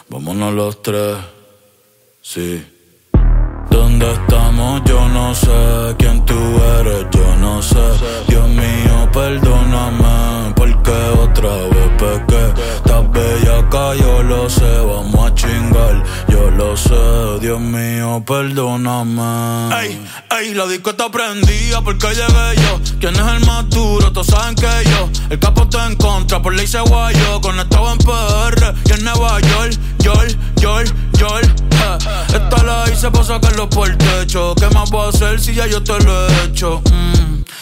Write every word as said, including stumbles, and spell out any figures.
vámonos los tres, sí. ¿Dónde estamos? Yo no sé. ¿Quién tú eres? Yo no sé. Dios mío, perdóname, porque otra vez pequé. Estás bellaca, yo lo sé. Vamos a chingar, yo lo sé. Dios mío, perdóname. Ey, ey, la disco está prendida porque llegué yo. ¿Quién es el más duro? Todos saben que yo. El capo está en contra, por ley se guayó. Conectado en P R y en Nueva York. York, York, York, eh. Esta la hice pa' sacarlo por el techo. ¿Qué más voy a hacer si ya yo te lo he hecho? Mm.